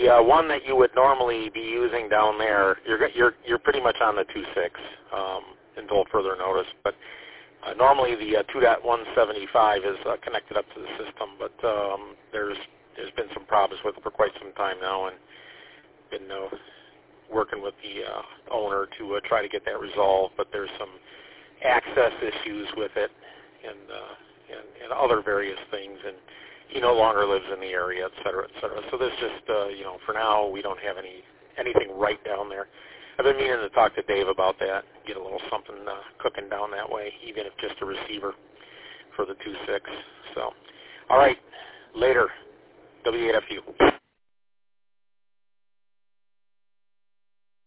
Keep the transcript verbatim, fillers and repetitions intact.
the uh, one that you would normally be using down there, you're you're you're pretty much on the two point six um, until further notice. But uh, normally the uh, two point one seventy-five is uh, connected up to the system, but um, there's there's been some problems with it for quite some time now, and been uh, working with the uh, owner to uh, try to get that resolved. But there's some access issues with it, and uh, and, and other various things, and he no longer lives in the area, et cetera, et cetera. So there's just, uh, you know, for now, we don't have any anything right down there. I've been meaning to talk to Dave about that, get a little something uh, cooking down that way, even if just a receiver for the two point six. So, all right, later, W eight F U.